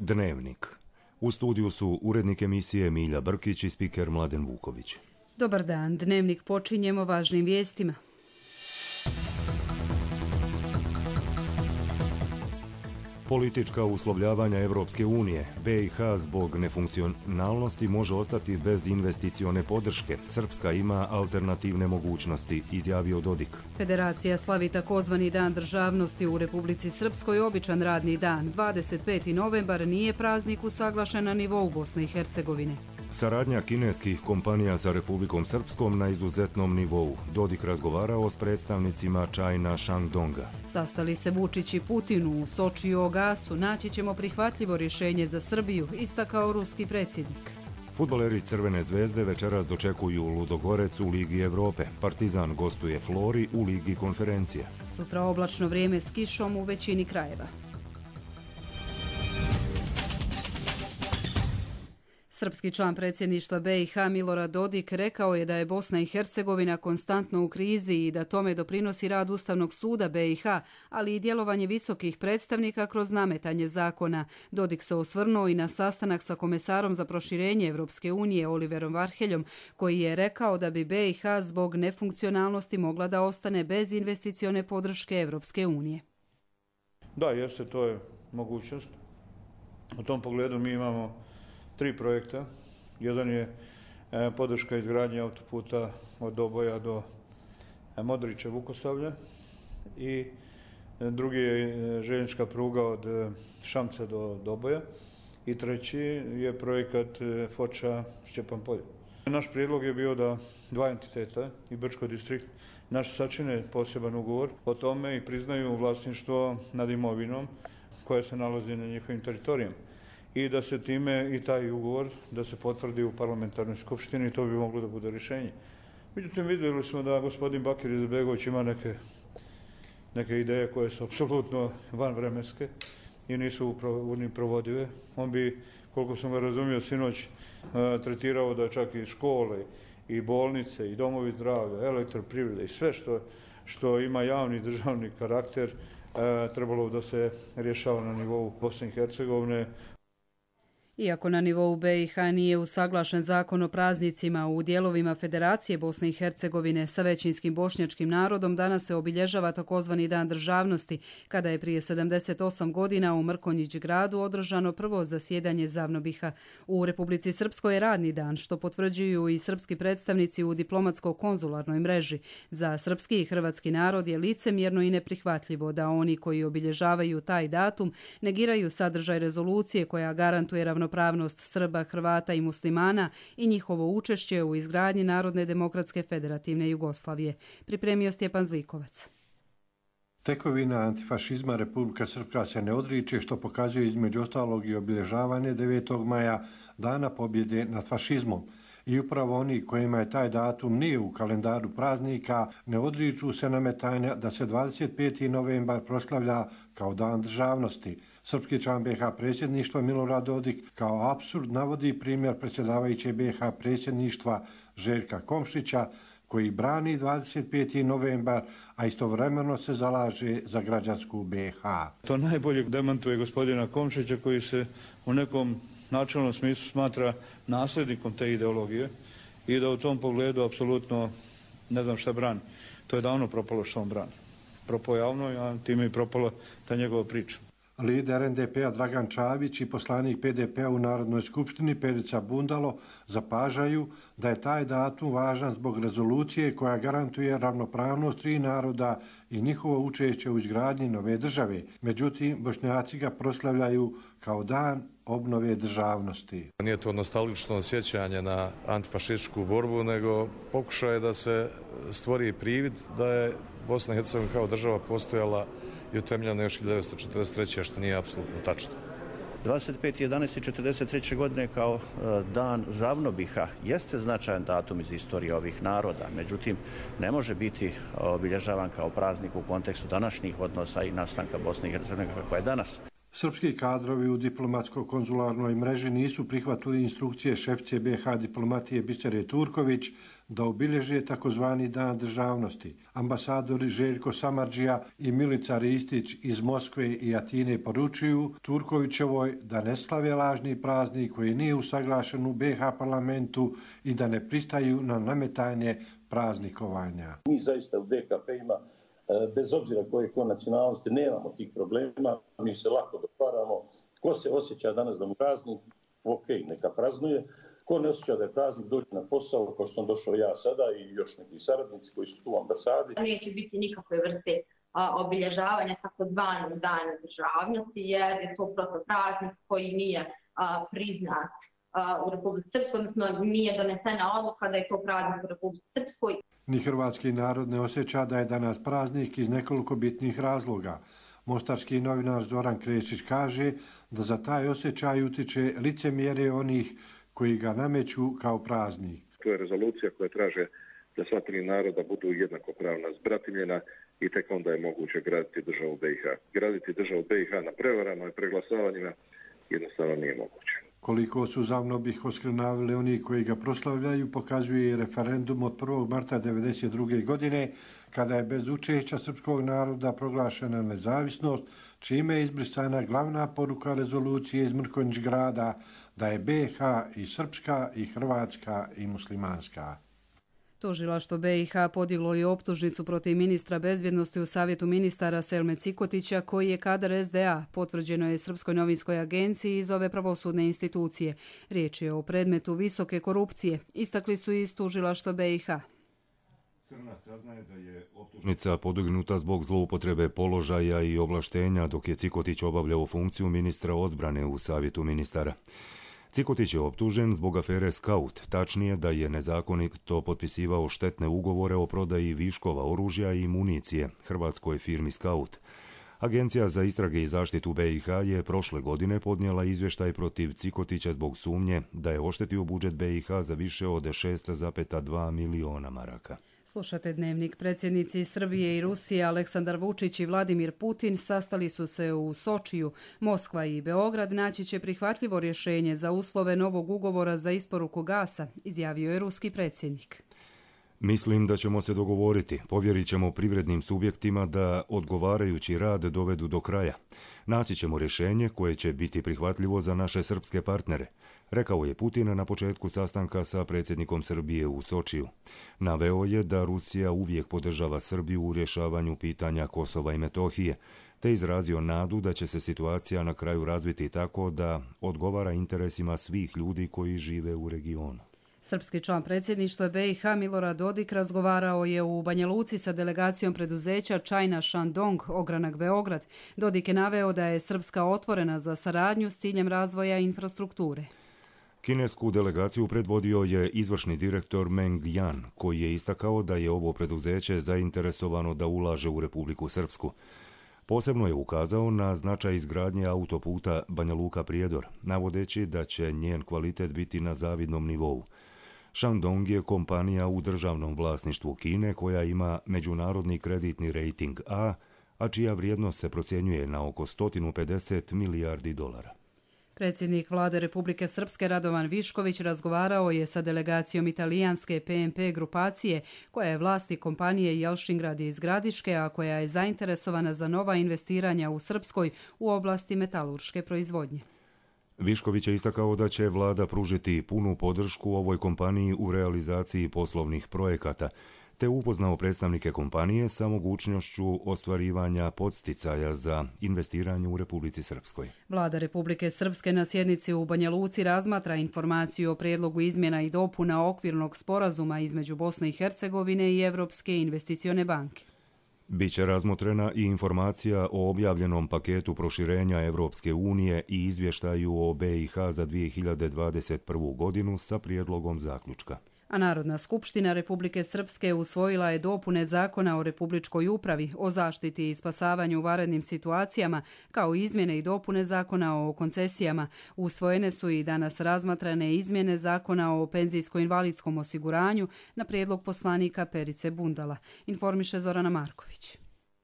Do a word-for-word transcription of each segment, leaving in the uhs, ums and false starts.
Dnevnik. U studiju su urednik emisije Milja Brkić i spiker Mladen Vuković. Dobar dan, Dnevnik počinjemo važnim vijestima. Politička uslovljavanja Evropske unije. B i H zbog nefunkcionalnosti može ostati bez investicione podrške. Srpska ima alternativne mogućnosti, izjavio Dodik. Federacija slavi takozvani Dan državnosti u Republici Srpskoj, običan radni dan. dvadeset peti novembar nije praznik usaglašen na nivou Bosne i Hercegovine. Saradnja kineskih kompanija sa Republikom Srpskom na izuzetnom nivou. Dodik razgovarao s predstavnicima China Shandonga. Sastali se Vučić i Putin u Sočiju o gasu. Naći ćemo prihvatljivo rješenje za Srbiju, istakao ruski predsjednik. Fudbaleri Crvene zvezde večeras dočekuju Ludogorec u Ligi Evrope. Partizan gostuje Flori u Ligi konferencije. Sutra oblačno vrijeme s kišom u većini krajeva. Srpski član predsjedništva B i H Milorad Dodik rekao je da je Bosna i Hercegovina konstantno u krizi i da tome doprinosi rad Ustavnog suda B i H, ali i djelovanje visokih predstavnika kroz nametanje zakona. Dodik se osvrnuo i na sastanak sa komesarom za proširenje Evropske unije Oliverom Varheljom, koji je rekao da bi B i H zbog nefunkcionalnosti mogla da ostane bez investicione podrške Evropske unije. Da, jeste, to je mogućnost. U tom pogledu mi imamo tri projekta. Jedan je e, podrška izgradnje autoputa od Doboja do e, Modrića Vukosavlja i e, drugi je e, željeznička pruga od e, Šamca do Doboja i treći je projekat e, Foča Šćepan Polje. Naš prijedlog je bio da dva entiteta i Brčko distrikt naš sačine poseban ugovor o tome i priznaju vlasništvo nad imovinom koja se nalazi na njihovim teritorijama. I da se time i taj ugovor da se potvrdi u parlamentarnoj skupštini i to bi moglo da bude rješenje. Međutim, vidjeli smo da gospodin Bakir Izetbegović ima neke, neke ideje koje su apsolutno vanvremenske i nisu ni provodive. On bi, koliko sam ga razumio, sinoć tretirao da čak i škole, i bolnice, i domovi zdravlja, elektroprivrede i sve što, što ima javni državni karakter trebalo da se rješava na nivou Bosne i Hercegovine. Iako na nivou B i H nije usaglašen zakon o praznicima u dijelovima Federacije Bosne i Hercegovine sa većinskim bošnjačkim narodom, danas se obilježava takozvani Dan državnosti, kada je prije sedamdeset osam godina u Mrkonjić gradu održano prvo zasjedanje Zavnobiha. U Republici Srpskoj je radni dan, što potvrđuju i srpski predstavnici u diplomatsko-konzularnoj mreži. Za srpski i hrvatski narod je licemjerno i neprihvatljivo da oni koji obilježavaju taj datum negiraju sadržaj rezolucije koja garantuje ravnopravnost ravnopravnost Srba, Hrvata i muslimana i njihovo učešće u izgradnji Narodne demokratske federativne Jugoslavije. Pripremio Stjepan Zlikovac. Tekovina antifašizma Republika Srpska se ne odriče, što pokazuje između ostalog i obilježavanje devetog maja, dana pobjede nad fašizmom. I upravo oni kojima je taj datum nije u kalendaru praznika ne odriču se nametanja da se dvadeset peti novembar proslavlja kao Dan državnosti. Srpski član B i H predsjedništva Milorad Dodik kao apsurd navodi primjer predsjedavajuće B i H predsjedništva Željka Komšića, koji brani dvadeset peti novembar, a istovremeno se zalaže za građansku B i H. To najbolje demantuje gospodina Komšića, koji se u nekom načelnom smislu smatra nasljednikom te ideologije i da u tom pogledu apsolutno ne znam šta brani. To je davno propalo što on brani. Propao javno, a time i propala ta njegova priča. Lider N D P-a Dragan Čavić i poslanik P D P-a u Narodnoj skupštini Perica Bundalo zapažaju da je taj datum važan zbog rezolucije koja garantuje ravnopravnost tri naroda i njihovo učešće u izgradnji nove države. Međutim, Bošnjaci ga proslavljaju kao dan obnove državnosti. Nije to nostalgično sjećanje na antifašističku borbu, nego pokušaj da se stvori privid da je Bosna i Hercegovina kao država postojala i utemeljena još hiljadu devetsto četrdeset treće. što nije apsolutno tačno. dvadeset peti jedanaesti četrdeset treće. godine kao dan Zavnobiha jeste značajan datum iz istorije ovih naroda, međutim ne može biti obilježavan kao praznik u kontekstu današnjih odnosa i nastanka Bosne i Hercegovine kakva je danas. Srpski kadrovi u diplomatsko-konzularnoj mreži nisu prihvatili instrukcije šefice B iH diplomatije Bisere Turković da obilježe takozvani Dan državnosti. Ambasadori Željko Samardžija i Milica Ristić iz Moskve i Atine poručuju Turkovićevoj da ne slave lažni praznik koji nije usaglašen u B iH parlamentu i da ne pristaju na nametanje praznikovanja. Mi zaista u D K P-ima, bez obzira koje ko nacionalnosti, nemamo tih problema, mi se lako dogovaramo. Ko se osjeća danas da mu praznik, ok, neka praznuje. Ko ne osjeća da je praznik, dođe na posao, kao što sam došao ja sada i još neki saradnici koji su tu u ambasadi. Neće biti nikakve vrste a, obilježavanja takozvanog dana državnosti, jer je to prosto praznik koji nije a, priznat a, u Republici Srpskoj, odnosno nije donesena odluka da je to praznik u Republici Srpskoj. Ni hrvatski narod ne osjeća da je danas praznik iz nekoliko bitnih razloga. Mostarski novinar Zoran Krešić kaže da za taj osjećaj utiče licemjerje onih koji ga nameću kao praznik. To je rezolucija koja traže da sva tri naroda budu jednakopravna, zbratimljena i tek onda je moguće graditi državu B iH. Graditi državu B iH na prevarama i preglasavanjima jednostavno nije moguće. Koliko su zavnobih oskrnavili oni koji ga proslavljaju, pokazuje i referendum od prvog marta devedeset druge. godine, kada je bez učešća srpskog naroda proglašena nezavisnost, čime je izbrisana glavna poruka rezolucije iz Mrkonjić grada da je B iH i srpska i hrvatska i muslimanska. Tužilaštvo B iH podiglo i optužnicu protiv ministra bezbjednosti u Savjetu ministara Selme Cikotića, koji je kadar S D A, potvrđeno je Srpskoj novinskoj agenciji iz ove pravosudne institucije. Riječ je o predmetu visoke korupcije, istakli su iz tužilaštva B iH. Crna saznaje da je optužnica podignuta zbog zloupotrebe položaja i ovlaštenja dok je Cikotić obavljao funkciju ministra odbrane u Savjetu ministara. Cikotić je optužen zbog afere Skaut, tačnije da je nezakonito potpisivao štetne ugovore o prodaji viškova oružja i municije hrvatskoj firmi Skaut. Agencija za istrage i zaštitu B iH je prošle godine podnijela izvještaj protiv Cikotića zbog sumnje da je oštetio budžet B iH za više od šest zarez dva miliona maraka. Slušate Dnevnik. Predsjednici Srbije i Rusije Aleksandar Vučić i Vladimir Putin sastali su se u Sočiju. Moskva i Beograd naći će prihvatljivo rješenje za uslove novog ugovora za isporuku gasa, izjavio je ruski predsjednik. Mislim da ćemo se dogovoriti. Povjerit ćemo privrednim subjektima da odgovarajući rad dovedu do kraja. Naći ćemo rješenje koje će biti prihvatljivo za naše srpske partnere, rekao je Putin na početku sastanka sa predsjednikom Srbije u Sočiju. Naveo je da Rusija uvijek podržava Srbiju u rješavanju pitanja Kosova i Metohije, te izrazio nadu da će se situacija na kraju razviti tako da odgovara interesima svih ljudi koji žive u regionu. Srpski član predsjedništva B iH Milorad Dodik razgovarao je u Banja Luci sa delegacijom preduzeća China Shandong Ogranak Beograd. Dodik je naveo da je Srpska otvorena za saradnju s ciljem razvoja infrastrukture. Kinesku delegaciju predvodio je izvršni direktor Meng Yan, koji je istakao da je ovo preduzeće zainteresovano da ulaže u Republiku Srpsku. Posebno je ukazao na značaj izgradnje autoputa Banja Luka-Prijedor, navodeći da će njen kvalitet biti na zavidnom nivou. Shandong je kompanija u državnom vlasništvu Kine koja ima međunarodni kreditni rejting A, a čija vrijednost se procjenjuje na oko sto pedeset milijardi dolara. Predsjednik vlade Republike Srpske Radovan Višković razgovarao je sa delegacijom italijanske P M P grupacije, koja je vlasnik kompanije Jelšingrad iz Gradiške, a koja je zainteresovana za nova investiranja u Srpskoj u oblasti metalurške proizvodnje. Višković je istakao da će vlada pružiti punu podršku ovoj kompaniji u realizaciji poslovnih projekata, te upoznao predstavnike kompanije sa mogućnošću ostvarivanja podsticaja za investiranje u Republici Srpskoj. Vlada Republike Srpske na sjednici u Banja Luci razmatra informaciju o prijedlogu izmjena i dopuna okvirnog sporazuma između Bosne i Hercegovine i Evropske investicione banke. Biće razmotrena i informacija o objavljenom paketu proširenja Evropske unije i izvještaju o B iH za dvije hiljade dvadeset prvu. godinu sa prijedlogom zaključka. A Narodna skupština Republike Srpske usvojila je dopune Zakona o republičkoj upravi, o zaštiti i spasavanju u vanrednim situacijama, kao i izmjene i dopune Zakona o koncesijama. Usvojene su i danas razmatrane izmjene Zakona o penzijsko-invalidskom osiguranju na prijedlog poslanika Perice Bundala, informiše Zorana Marković.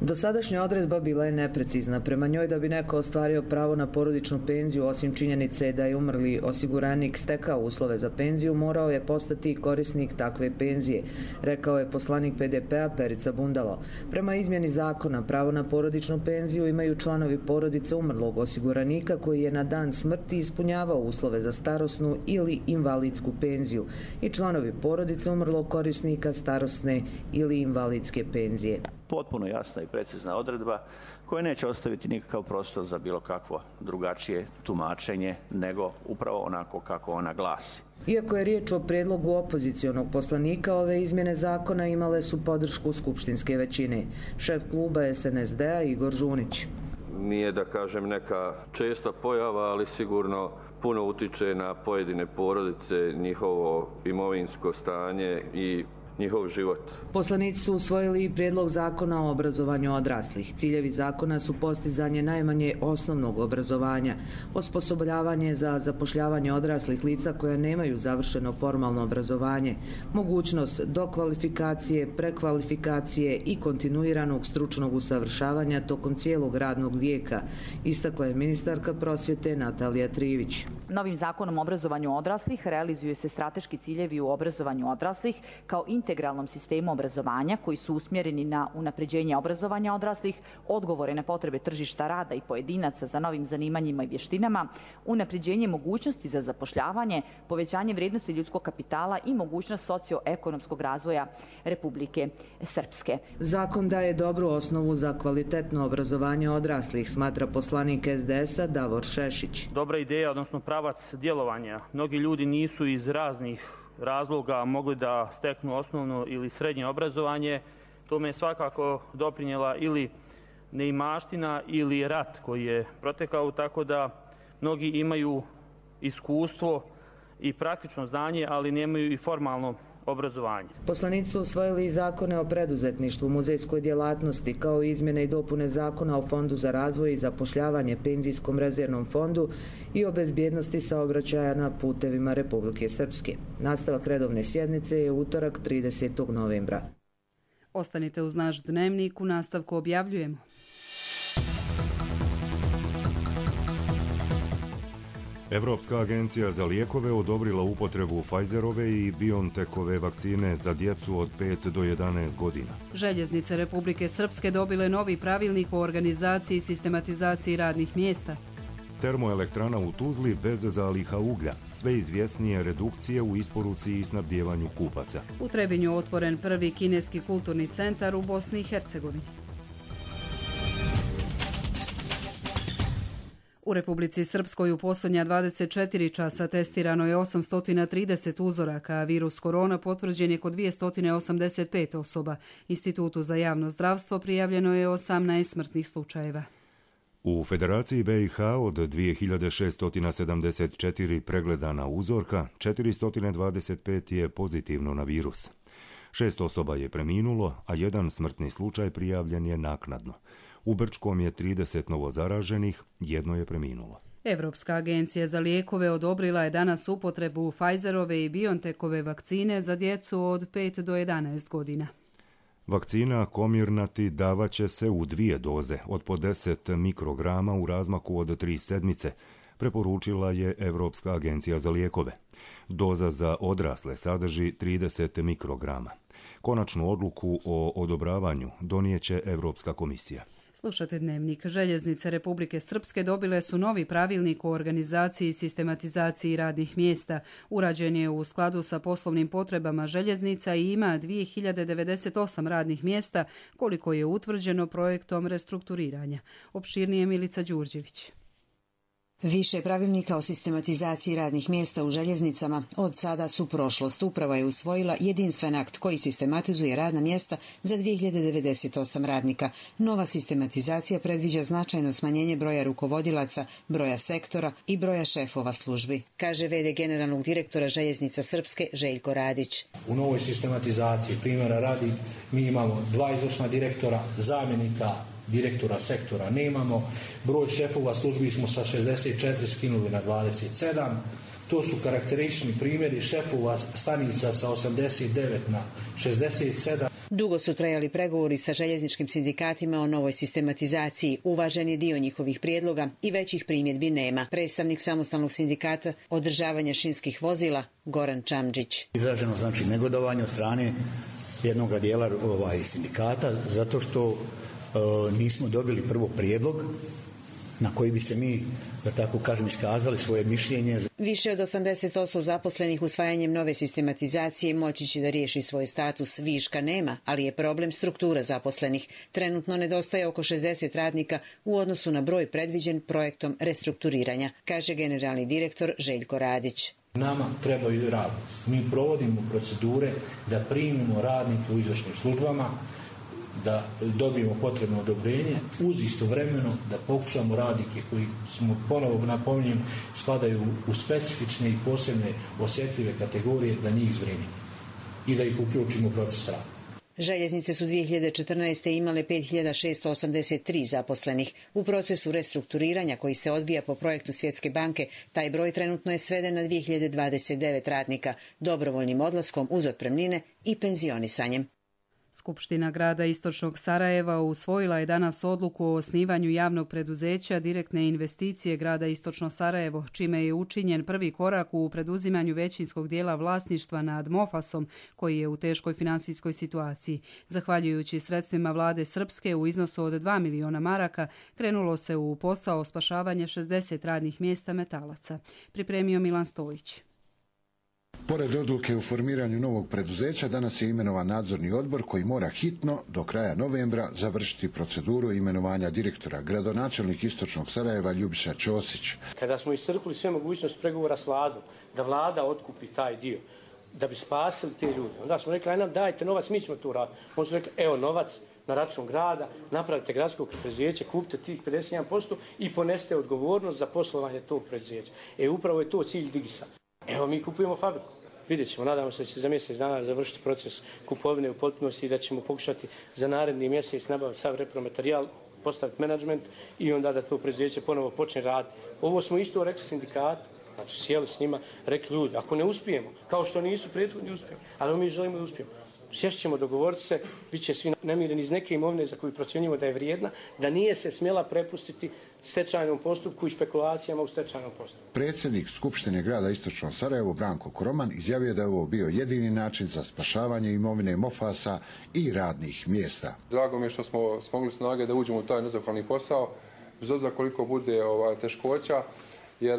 Dosadašnja odredba bila je neprecizna. Prema njoj da bi neko ostvario pravo na porodičnu penziju, osim činjenice da je umrli osiguranik stekao uslove za penziju, morao je postati korisnik takve penzije, rekao je poslanik P D P-a Perica Bundalo. Prema izmjeni zakona, pravo na porodičnu penziju imaju članovi porodice umrlog osiguranika koji je na dan smrti ispunjavao uslove za starosnu ili invalidsku penziju i članovi porodice umrlog korisnika starosne ili invalidske penzije. Potpuno jasna i precizna odredba koja neće ostaviti nikakav prostor za bilo kakvo drugačije tumačenje nego upravo onako kako ona glasi. Iako je riječ o prijedlogu opozicionog poslanika, ove izmjene zakona imale su podršku skupštinske većine. Šef kluba S N S D-a Igor Žunić. Nije da kažem neka česta pojava, ali sigurno puno utiče na pojedine porodice, njihovo imovinsko stanje i njihov život. Poslanici su usvojili i prijedlog zakona o obrazovanju odraslih. Ciljevi zakona su postizanje najmanje osnovnog obrazovanja, osposobljavanje za zapošljavanje odraslih lica koja nemaju završeno formalno obrazovanje, mogućnost dokvalifikacije, prekvalifikacije i kontinuiranog stručnog usavršavanja tokom cijelog radnog vijeka, istakla je ministarka prosvjete Natalija Trivić. Novim zakonom o obrazovanju odraslih realizuju se strateški ciljevi u obrazovanju odraslih kao integralnom sistemu obrazovanja koji su usmjereni na unapređenje obrazovanja odraslih, odgovore na potrebe tržišta rada i pojedinaca za novim zanimanjima i vještinama, unapređenje mogućnosti za zapošljavanje, povećanje vrijednosti ljudskog kapitala i mogućnost socioekonomskog razvoja Republike Srpske. Zakon daje dobru osnovu za kvalitetno obrazovanje odraslih, smatra poslanik S D S-a Davor Šešić. Dobra ideja, odnosno pravac djelovanja. Mnogi ljudi nisu iz raznih razloga mogli da steknu osnovno ili srednje obrazovanje. Tome je svakako doprinijela ili neimaština ili rat koji je protekao, tako da mnogi imaju iskustvo i praktično znanje, ali nemaju i formalno obrazovanje. Poslanici su usvojili i zakone o preduzetništvu, muzejskoj djelatnosti, kao i izmjene i dopune zakona o Fondu za razvoj i zapošljavanje, Penzijskom rezervnom fondu i o bezbjednosti saobraćaja na putevima Republike Srpske. Nastavak redovne sjednice je utorak tridesetog novembra. Ostanite uz naš dnevnik, u nastavku objavljujemo. Evropska agencija za lijekove odobrila upotrebu Pfizerove i BioNTechove vakcine za djecu od pet do jedanaest godina. Željeznice Republike Srpske dobile novi pravilnik o organizaciji i sistematizaciji radnih mjesta. Termoelektrana u Tuzli bez zaliha uglja. Sve izvjesnije redukcije u isporuci i snabdjevanju kupaca. U Trebinju otvoren prvi kineski kulturni centar u Bosni i Hercegovini. U Republici Srpskoj u posljednja dvadeset četiri časa testirano je osamsto trideset uzoraka, a virus korona potvrđen je kod dvjesto osamdeset pet osoba. Institutu za javno zdravstvo prijavljeno je osamnaest smrtnih slučajeva. U Federaciji B i H od dvije hiljade šesto sedamdeset četiri pregledana uzorka, četiristo dvadeset pet je pozitivno na virus. Šest osoba je preminulo, a jedan smrtni slučaj prijavljen je naknadno. U Brčkom je trideset novozaraženih, jedno je preminulo. Evropska agencija za lijekove odobrila je danas upotrebu Pfizerove i BioNTechove vakcine za djecu od pet do jedanaest godina. Vakcina Comirnaty davaće se u dvije doze od po deset mikrograma u razmaku od tri sedmice, preporučila je Evropska agencija za lijekove. Doza za odrasle sadrži trideset mikrograma. Konačnu odluku o odobravanju donijeće Evropska komisija. Slušate dnevnik. Željeznice Republike Srpske dobile su novi pravilnik o organizaciji i sistematizaciji radnih mjesta. Urađen je u skladu sa poslovnim potrebama željeznica i ima dvije hiljade devedeset osam radnih mjesta, koliko je utvrđeno projektom restrukturiranja. Opširnije Milica Đurđević. Više pravilnika o sistematizaciji radnih mjesta u željeznicama od sada su prošlost. Uprava je usvojila jedinstven akt koji sistematizuje radna mjesta za dvije hiljade devedeset osam radnika. Nova sistematizacija predviđa značajno smanjenje broja rukovodilaca, broja sektora i broja šefova službi, kaže ve de generalnog direktora Željeznica Srpske Željko Radić. U novoj sistematizaciji, primjera radi, mi imamo dva izvršna direktora, zamjenika direktora sektora nemamo, broj šefova službi smo sa šezdeset četiri skinuli na dvadeset sedam, to su karakteristični primjeri šefova stanica sa osamdeset devet na šezdeset sedam. Dugo su trajali pregovori sa željezničkim sindikatima o novoj sistematizaciji. Uvažen je dio njihovih prijedloga i većih primjedbi nema. Predstavnik samostalnog sindikata održavanja šinskih vozila Goran Čamđić. Izraženo znači negodovanje od strane jednog dijela ovaj, sindikata zato što e, nismo dobili prvo prijedlog na koji bi se mi, da tako kažem, iskazali svoje mišljenje. Više od osamdeset posto zaposlenih usvajanjem nove sistematizacije moći će da riješi svoj status. Viška nema, ali je problem struktura zaposlenih. Trenutno nedostaje oko šezdeset radnika u odnosu na broj predviđen projektom restrukturiranja, kaže generalni direktor Željko Radić. Nama trebaju radnici. Mi provodimo procedure da primimo radnike u izvršnim službama, da dobijemo potrebno odobrenje, uz istovremeno da pokušamo radnike koji smo, ponovo napominjem, spadaju u specifične i posebne osjetljive kategorije, da njih zbrinimo i da ih uključimo u proces rada. Željeznice su dvije hiljade četrnaeste. imale pet hiljada šesto osamdeset tri zaposlenih. U procesu restrukturiranja koji se odvija po projektu Svjetske banke, taj broj trenutno je sveden na dvije hiljade dvadeset devet radnika, dobrovoljnim odlaskom uz otpremnine i penzionisanjem. Skupština grada Istočnog Sarajeva usvojila je danas odluku o osnivanju javnog preduzeća Direktne investicije grada Istočno Sarajevo, čime je učinjen prvi korak u preduzimanju većinskog dijela vlasništva nad Mofasom, koji je u teškoj finansijskoj situaciji. Zahvaljujući sredstvima vlade Srpske u iznosu od dva miliona maraka, krenulo se u posao spašavanja šezdeset radnih mjesta metalaca. Pripremio Milan Stojić. Pored odluke o formiranju novog preduzeća, danas je imenovan nadzorni odbor koji mora hitno do kraja novembra završiti proceduru imenovanja direktora. Gradonačelnik Istočnog Sarajeva Ljubiša Ćosić. Kada smo iscrpili sve mogućnosti pregovora s vladom, da vlada otkupi taj dio, da bi spasili te ljude, onda smo rekli, aj nam dajte novac, mi ćemo to raditi. Onda smo rekli, evo novac na račun grada, napravite gradskog preduzeća, kupite tih pedeset jedan posto i ponesite odgovornost za poslovanje tog preduzeća. E, upravo je to cilj Digisa. Evo, mi kupujemo fabriku. Vidjet ćemo, nadamo se da će za mjesec dana završiti proces kupovine u potpunosti i da ćemo pokušati za naredni mjesec nabaviti sav repromaterijal, postaviti menadžment i onda da to preduzeće ponovo počne raditi. Ovo smo isto rekli sindikatu, znači sjeli s njima, rekli ljudi, ako ne uspijemo, kao što nisu prethodni uspjeli, ali mi želimo da uspijemo. Sješćemo, dogovoriti se, bit će svi namireni iz neke imovine za koju procjenjujemo da je vrijedna, da nije se smjela prepustiti stečajnom postupku i špekulacijama u stečajnom postupku. Predsjednik Skupštine grada Istočno Sarajevo Branko Koroman izjavio da je ovo bio jedini način za spašavanje imovine Mofasa i radnih mjesta. Drago mi je što smo smogli snage da uđemo u taj nezahvalni posao, bez obzira koliko bude ovaj, teškoća, jer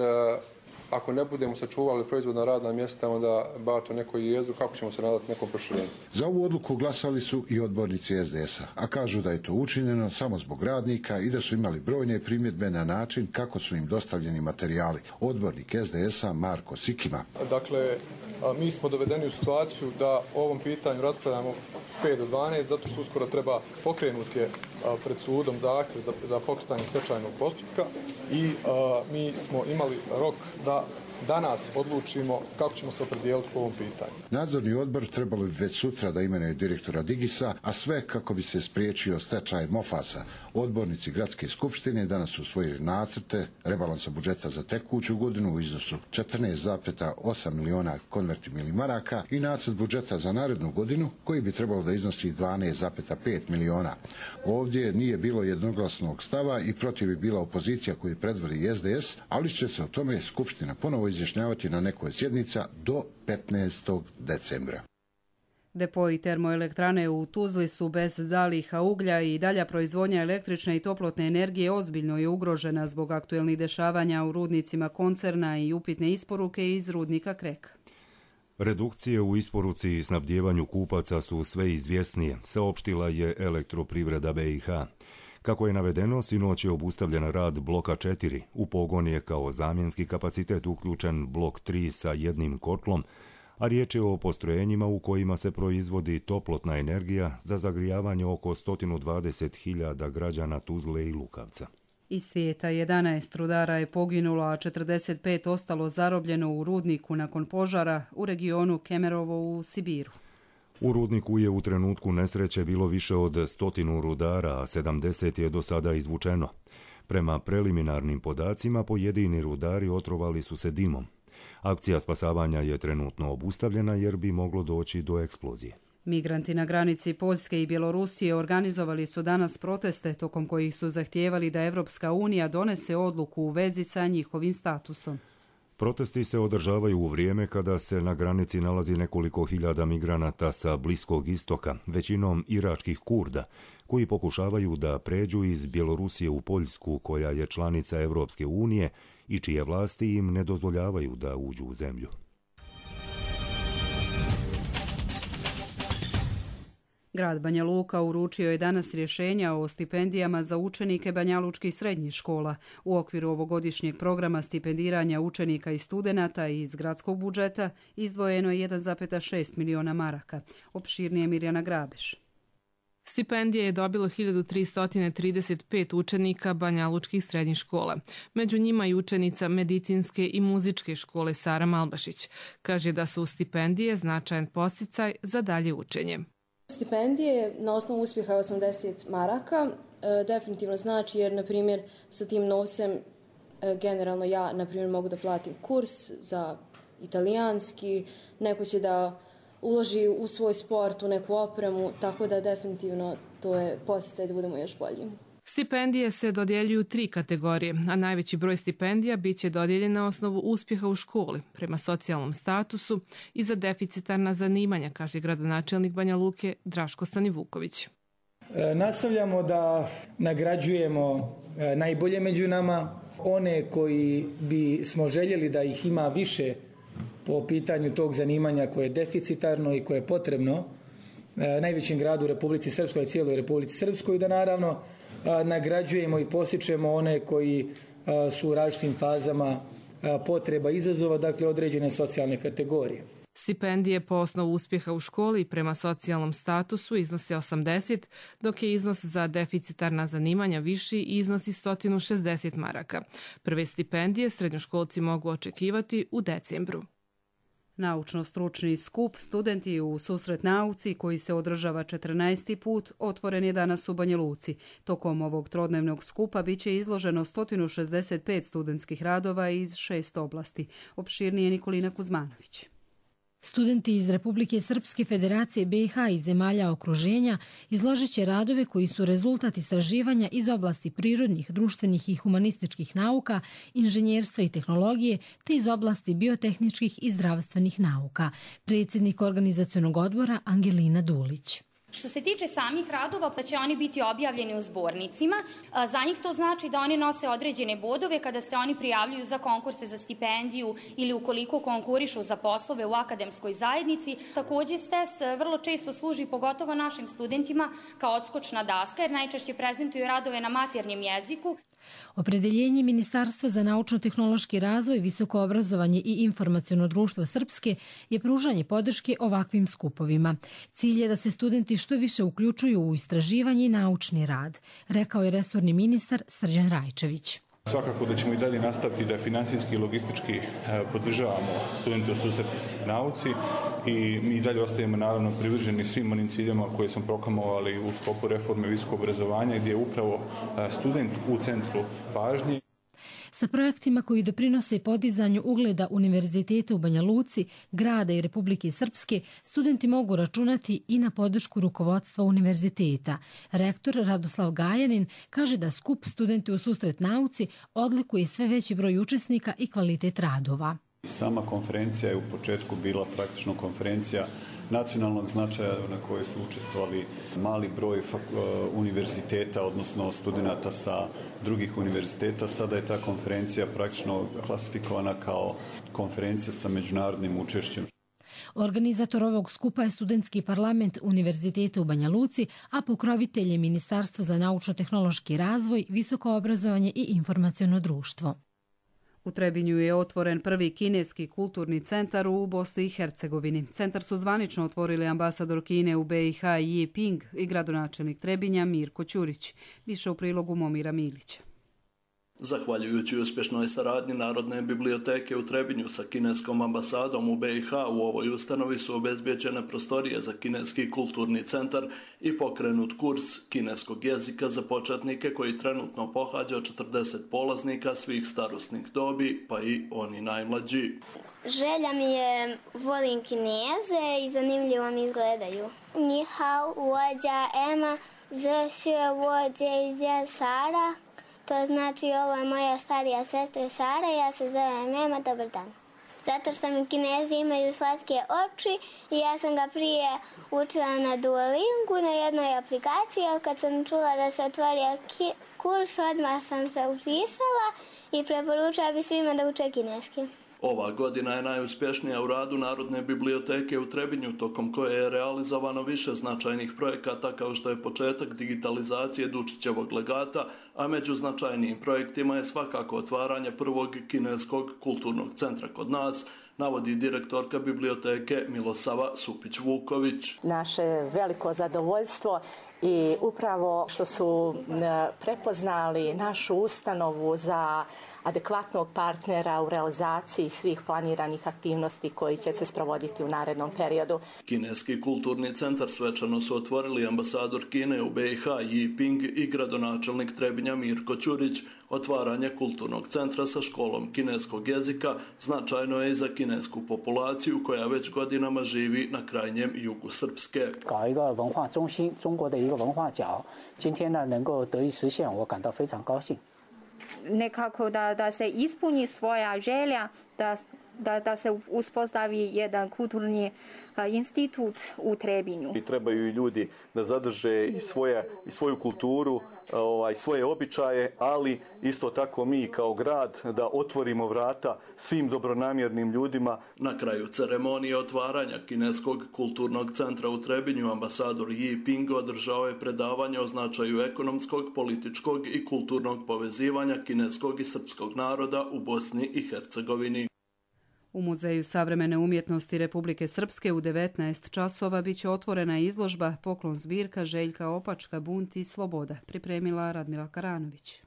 ako ne budemo sačuvali proizvodna radna mjesta, onda bar to neko jezu, kako ćemo se nadati nekom proširenju. Za ovu odluku glasali su i odbornici es de es-a, a kažu da je to učinjeno samo zbog radnika i da su imali brojne primjedbe na način kako su im dostavljeni materijali. Odbornik es de es-a Marko Sikima. Dakle, mi smo dovedeni u situaciju da o ovom pitanju raspravljamo pet do dvanaest, zato što uskoro treba pokrenuti je pred sudom zahtjev za, za pokretanje stečajnog postupka i a, mi smo imali rok da danas odlučimo kako ćemo se opredijeliti po ovom pitanju. Nadzorni odbor trebalo bi već sutra da imenuje direktora Digisa, a sve kako bi se spriječio stečaj Mofasa. Odbornici gradske skupštine danas su usvojili nacrte rebalansa budžeta za tekuću godinu u iznosu četrnaest zarez osam miliona konvertibilnih maraka i nacrt budžeta za narednu godinu koji bi trebalo da iznosi dvanaest zarez pet miliona. Ovdje nije bilo jednoglasnog stava i protiv bi bila opozicija koju predvodi es de es, ali će se o tome skupština ponovo izjašnjavati na nekoj sjednica do petnaestog decembra. Depoji termoelektrane u Tuzli su bez zaliha uglja i dalja proizvodnja električne i toplotne energije ozbiljno je ugrožena zbog aktuelnih dešavanja u rudnicima koncerna i upitne isporuke iz rudnika Krek. Redukcije u isporuci i snabdjevanju kupaca su sve izvjesnije, saopštila je Elektroprivreda be i ha. Kako je navedeno, sinoć je obustavljen rad bloka četiri. U pogon je kao zamjenski kapacitet uključen blok tri sa jednim kotlom, a riječ je o postrojenjima u kojima se proizvodi toplotna energija za zagrijavanje oko sto dvadeset hiljada građana Tuzle i Lukavca. Iz svijeta jedanaest rudara je poginulo, a četrdeset pet ostalo zarobljeno u rudniku nakon požara u regionu Kemerovo u Sibiru. U rudniku je u trenutku nesreće bilo više od stotinu rudara, a sedamdeset je do sada izvučeno. Prema preliminarnim podacima, pojedini rudari otrovali su se dimom. Akcija spasavanja je trenutno obustavljena jer bi moglo doći do eksplozije. Migranti na granici Poljske i Bjelorusije organizovali su danas proteste tokom kojih su zahtijevali da Evropska unija donese odluku u vezi sa njihovim statusom. Protesti se održavaju u vrijeme kada se na granici nalazi nekoliko hiljada migranata sa Bliskog istoka, većinom iračkih Kurda, koji pokušavaju da pređu iz Bjelorusije u Poljsku, koja je članica Evropske unije i čije vlasti im ne dozvoljavaju da uđu u zemlju. Grad Banja Luka uručio je danas rješenja o stipendijama za učenike banjalučkih srednjih škola. U okviru ovogodišnjeg programa stipendiranja učenika i studenata iz gradskog budžeta izdvojeno je jedan zarez šest miliona maraka. Opširnije Mirjana Grabeš. Stipendije je dobilo hiljadu tristo trideset pet učenika banjalučkih srednjih škola. Među njima i učenica medicinske i muzičke škole Sara Malbašić. Kaže da su stipendije značajan podsticaj za dalje učenje. Stipendije na osnovu uspjeha osamdeset maraka e, definitivno znači jer, na primjer, sa tim novcem e, generalno ja, na primjer, mogu da platim kurs za italijanski, neko će da uloži u svoj sport, u neku opremu, tako da definitivno to je podsticaj da budemo još bolji. Stipendije se dodjeljuju u tri kategorije, a najveći broj stipendija bit će dodijeljen na osnovu uspjeha u školi, prema socijalnom statusu i za deficitarna zanimanja, kaže gradonačelnik Banja Luke Draško Stanivuković. E, nastavljamo da nagrađujemo e, najbolje među nama, one koji bi smo željeli da ih ima više po pitanju tog zanimanja koje je deficitarno i koje je potrebno e, najvećem gradu u Republici Srpskoj i cijeloj Republici Srpskoj, da naravno nagrađujemo i posjećemo one koji su u različitim fazama potreba izazova, dakle određene socijalne kategorije. Stipendije po osnovu uspjeha u školi prema socijalnom statusu iznose osamdeset, dok je iznos za deficitarna zanimanja viši i iznosi sto šezdeset maraka. Prve stipendije srednjoškolci mogu očekivati u decembru. Naučno-stručni skup Studenti u susret nauci, koji se održava četrnaesti put, otvoren je danas u Banja Luci. Tokom ovog trodnevnog skupa biće izloženo sto šezdeset pet studentskih radova iz šest oblasti. Opširnije Nikolina Kuzmanović. Studenti iz Republike Srpske, Federacije B i H i zemalja okruženja izložit će radove koji su rezultat istraživanja iz oblasti prirodnih, društvenih i humanističkih nauka, inženjerstva i tehnologije, te iz oblasti biotehničkih i zdravstvenih nauka. Predsjednik organizacionog odbora Angelina Dulić. Što se tiče samih radova, pa će oni biti objavljeni u zbornicima. Za njih to znači da oni nose određene bodove kada se oni prijavljuju za konkurse za stipendiju ili ukoliko konkurišu za poslove u akademskoj zajednici. Također S T E S vrlo često služi pogotovo našim studentima kao odskočna daska jer najčešće prezentuju radove na maternjem jeziku. Opredeljenje Ministarstva za naučno-tehnološki razvoj, visoko obrazovanje i informaciono društvo Srpske je pružanje podrške ovakvim skupovima. Cilj je da se studenti što više uključuju u istraživanje i naučni rad, rekao je resorni ministar Srđan Rajčević. Svakako da ćemo i dalje nastaviti da finansijski i logistički podržavamo studente u susret nauci i mi dalje ostajemo naravno privrženi svim onim ciljama koje sam proklamovali u sklopu reforme visokog obrazovanja gdje je upravo student u centru pažnje. Sa projektima koji doprinose podizanju ugleda Univerziteta u Banja Luci, grada i Republike Srpske, studenti mogu računati i na podršku rukovodstva univerziteta. Rektor Radoslav Gajanin kaže da skup Studenti u susret nauci odlikuje sve veći broj učesnika i kvalitet radova. Sama konferencija je u početku bila praktično konferencija nacionalnog značaja na kojoj su učestvovali mali broj univerziteta, odnosno studenta sa drugih univerziteta. Sada je ta konferencija praktično klasifikovana kao konferencija sa međunarodnim učešćem. Organizator ovog skupa je Studentski parlament Univerziteta u Banja Luci, a pokrovitelj je Ministarstvo za naučno-tehnološki razvoj, visoko obrazovanje i informaciono društvo. U Trebinju je otvoren prvi kineski kulturni centar u Bosni i Hercegovini. Centar su zvanično otvorili ambasador Kine u B i H Yi Ping i gradonačelnik Trebinja Mirko Ćurić. Više u prilogu Momira Milića. Zahvaljujući uspješnoj saradnji Narodne biblioteke u Trebinju sa kineskom ambasadom u B i H, u ovoj ustanovi su obezbeđene prostorije za kineski kulturni centar i pokrenut kurs kineskog jezika za početnike koji trenutno pohađa četrdeset polaznika svih starosnih dobi, pa i oni najmlađi. Želja mi je, volim Kineze i zanimljivo mi izgledaju. Ni hao, uođa, ema, zešio, uođe, izjen, Sara. To znači ovo je moja starija sestra Sara, ja se zovem Ema, dobar dan. Zato što mi Kinezi imaju slatke oči i ja sam ga prije učila na Duolingu na jednoj aplikaciji, ali kad sam čula da se otvorio kurs, odmah sam se upisala i preporučila bi svima da uče kineski. Ova godina je najuspješnija u radu Narodne biblioteke u Trebinju, tokom koje je realizovano više značajnih projekata kao što je početak digitalizacije Dučićevog legata, a među značajnijim projektima je svakako otvaranje prvog kineskog kulturnog centra kod nas, navodi direktorka biblioteke Milosava Supić-Vuković. Naše veliko zadovoljstvo i upravo što su prepoznali našu ustanovu za adekvatnog partnera u realizaciji svih planiranih aktivnosti koji će se sprovoditi u narednom periodu. Kineski kulturni centar svečano su otvorili ambasador Kine u B i H Yi Ping i gradonačelnik Trebinja Mirko Ćurić. Otvaranje kulturnog centra sa školom kineskog jezika značajno je i za kinesku populaciju koja već godinama živi na krajnjem jugu Srpske. Nekako da, da se ispuni svoja želja, da, da, da se uspostavi jedan kulturni a, institut u Trebinju. I trebaju i ljudi da zadrže i, svoje, i svoju kulturu, ovaj, svoje običaje, ali isto tako mi kao grad da otvorimo vrata svim dobronamjernim ljudima. Na kraju ceremonije otvaranja Kineskog kulturnog centra u Trebinju ambasador Yi Ping održao je predavanje o značaju ekonomskog, političkog i kulturnog povezivanja kineskog i srpskog naroda u Bosni i Hercegovini. U Muzeju savremene umjetnosti Republike Srpske u devetnaest časova biće otvorena izložba Poklon zbirka Željka Opačka, Bunt i sloboda, pripremila Radmila Karanović.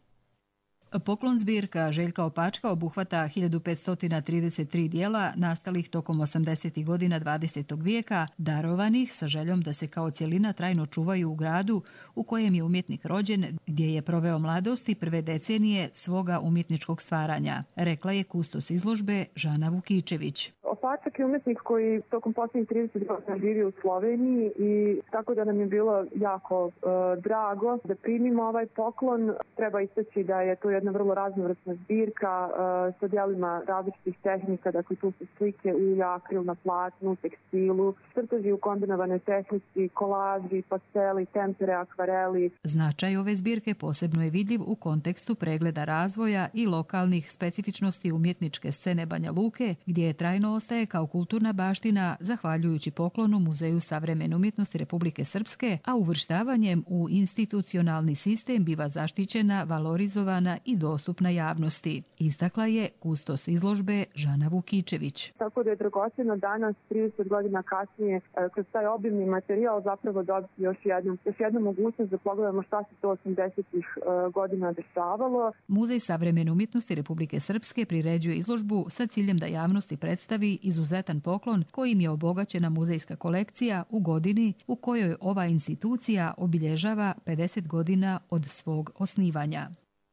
Poklon zbirka Željka Opačka obuhvata hiljadu petsto trideset tri dijela nastalih tokom osamdesetih godina dvadesetog vijeka, darovanih sa željom da se kao cjelina trajno čuvaju u gradu u kojem je umjetnik rođen, gdje je proveo mladost i prve decenije svoga umjetničkog stvaranja, rekla je kustos izložbe Žana Vukičević. Opačak je umjetnik koji tokom posljednjih trideset godina živi u Sloveniji i tako da nam je bilo jako e, drago da primimo ovaj poklon. Treba istaći da je to jedna vrlo raznovrsna zbirka e, sa dijelima različitih tehnika, dakle tu su slike, ulja, akril na platnu, tekstilu, crteži u kombinovanoj tehnici, kolaži, pasteli, tempere, akvareli. Značaj ove zbirke posebno je vidljiv u kontekstu pregleda razvoja i lokalnih specifičnosti umjetničke scene Banja Luke, gdje je trajno ostaje kao kulturna baština zahvaljujući poklonu Muzeju savremene umjetnosti Republike Srpske, a uvrštavanjem u institucionalni sistem biva zaštićena, valorizovana i dostupna javnosti, istakla je kustos izložbe Žana Vukičević. Tako da je dragocjeno danas, trideset godina kasnije, kroz taj obimni materijal zapravo dobiti još jednu, još jednu mogućnost da pogledamo šta se to osamdesetih godina dešavalo. Muzej savremene umjetnosti Republike Srpske priređuje izložbu sa ciljem da javnosti predstavi izuzetan poklon kojim je obogaćena muzejska kolekcija u godini u kojoj ova institucija obilježava pedeset godina od svog osnivanja.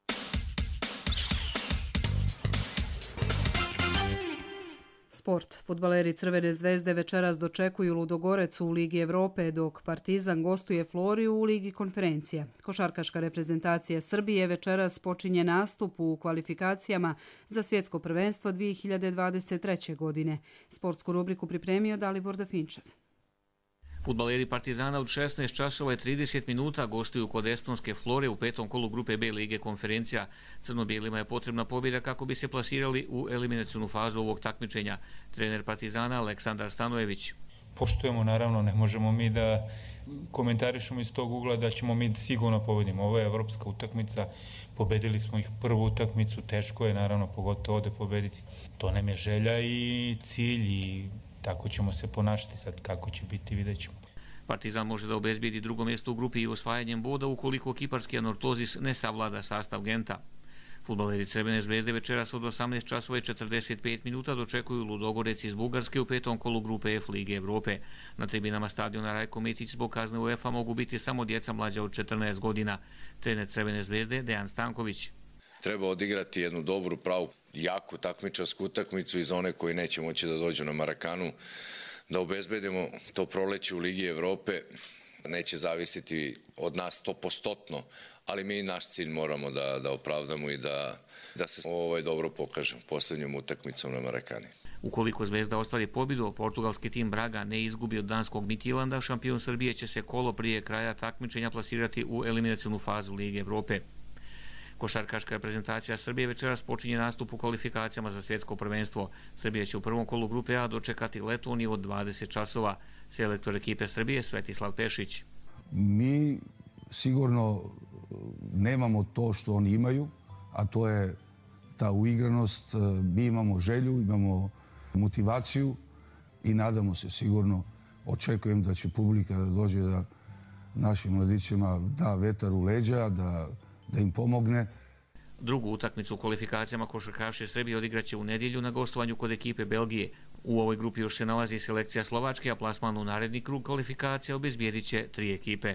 Sport. Fudbaleri Crvene zvezde večeras dočekuju Ludogorecu u Ligi Evrope, dok Partizan gostuje Floriju u Ligi konferencija. Košarkaška reprezentacija Srbije večeras počinje nastup u kvalifikacijama za svjetsko prvenstvo dvije hiljade dvadeset treće. godine. Sportsku rubriku pripremio Dalibor Dafinčev. Fudbaleri Partizana od šesnaest časova i trideset minuta gostuju kod estonske Flore u petom kolu grupe B Lige konferencija. Crno-bijelima je potrebna pobjeda kako bi se plasirali u eliminacionu fazu ovog takmičenja. Trener Partizana Aleksandar Stanojević. Poštujemo, naravno, ne možemo mi da komentarišemo iz tog ugla da ćemo mi sigurno pobediti. Ovo je evropska utakmica, pobedili smo ih prvu utakmicu, teško je naravno pogotovo ovde pobediti. To nam je želja i cilj i tako ćemo se ponašati, sad kako će biti, vidjet ćemo. Partizan može da obezbijedi drugo mjesto u grupi i osvajanjem boda ukoliko kiparski Anortozis ne savlada sastav Genta. Fudbaleri Crvene zvezde večeras od osamnaest časova i četrdeset pet minuta dočekuju Ludogorec iz Bugarske u petom kolu grupe F Lige Evrope. Na tribinama stadiona Rajko Metić zbog kazne UEFA mogu biti samo djeca mlađa od četrnaest godina. Trener Crvene zvezde Dejan Stanković. treba odigrati jednu dobru, pravu, jaku takmičarsku utakmicu i za one koji neće moći da dođu na Marakanu, da obezbedimo to proleće u Ligi Evrope. Neće zavisiti od nas stopostotno, ali mi naš cilj moramo da, da opravdamo i da, da se ovaj dobro pokažemo posljednjom utakmicom na Marakani. Ukoliko Zvezda ostvari pobjedu, a portugalski tim Braga ne izgubi od danskog Midtjylanda, šampion Srbije će se kolo prije kraja takmičenja plasirati u eliminacionu fazu Lige Evrope. Košarkaška reprezentacija Srbije večeras počinje nastup u kvalifikacijama za svjetsko prvenstvo. Srbija će u prvom kolu grupe A dočekati Letoniju od dvadeset časova. Selektor ekipe Srbije Svetislav Pešić. Mi sigurno nemamo to što oni imaju, a to je ta uigranost. Mi imamo želju, imamo motivaciju i nadamo se sigurno, očekujem da će publika da dođe da našim mladićima da vetar u leđa, da, da im pomogne. Drugu utakmicu u kvalifikacijama košarkaši Srbije odigraće u nedjelju na gostovanju kod ekipe Belgije. U ovoj grupi još se nalazi selekcija Slovačke, a plasman u naredni krug kvalifikacija obezbijedit će tri ekipe.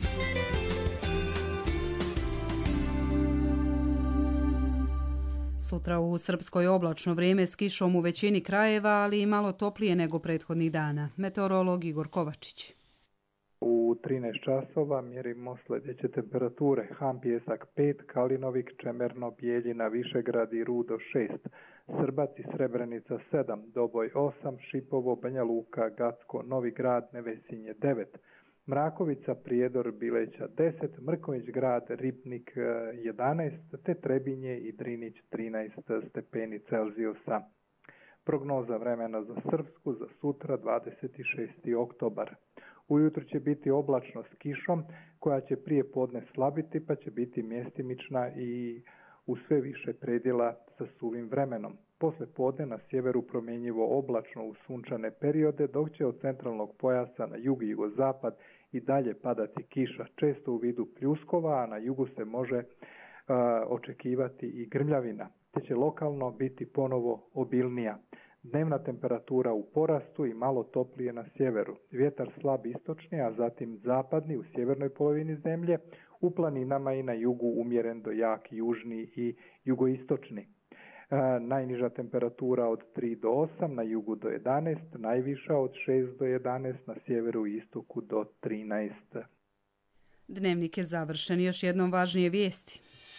Sutra u Srpskoj oblačno vrijeme s kišom u većini krajeva, ali i malo toplije nego prethodnih dana. Meteorolog Igor Kovačić. U trinaest časova mjerimo sljedeće temperature. Han Pijesak pet, Kalinovik, Čemerno, Bijeljina, Višegrad i Rudo šest, Srbac i Srebrenica sedam, Doboj osam, Šipovo, Banja Luka, Gacko, Novi Grad, Nevesinje devet, Mrakovica, Prijedor, Bileća deset, Mrković Grad, Ribnik jedanaest, te Trebinje i Drinić trinaest stepeni Celzijusa. Prognoza vremena za Srpsku za sutra dvadeset šesti oktobar. Ujutro će biti oblačno s kišom koja će prije podne slabiti pa će biti mjestimična i u sve više predjela sa suvim vremenom. Posle podne na sjeveru promjenjivo oblačno u sunčane periode, dok će od centralnog pojasa na jug i jugozapad i dalje padati kiša, često u vidu pljuskova, a na jugu se može uh, očekivati i grmljavina, te će lokalno biti ponovo obilnija. Dnevna temperatura u porastu i malo toplije na sjeveru. Vjetar slab istočni, a zatim zapadni u sjevernoj polovini zemlje, u planinama i na jugu umjeren do jak južni i jugoistočni. E, najniža temperatura od tri do osam, na jugu do jedanaest, najviša od šest do jedanaest, na sjeveru i istoku do trinaest. Dnevnik je završen. Još jednom važnije vijesti.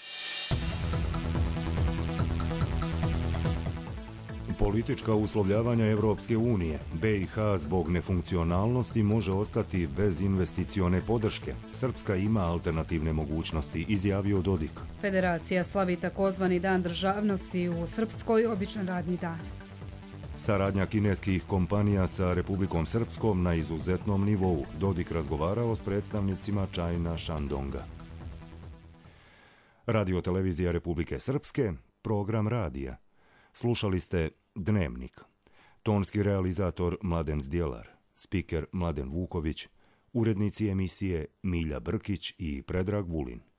Politička uslovljavanja Evropske unije. B i H zbog nefunkcionalnosti može ostati bez investicione podrške. Srpska ima alternativne mogućnosti, izjavio Dodik. Federacija slavi takozvani dan državnosti, u Srpskoj običan radni dan. Saradnja kineskih kompanija sa Republikom Srpskom na izuzetnom nivou. Dodik razgovarao s predstavnicima China Shandonga. Radio televizija Republike Srpske, program radija. Slušali ste Dnevnik. Tonski realizator Mladen Zdjelar, spiker Mladen Vuković, urednici emisije Milja Brkić i Predrag Vulin.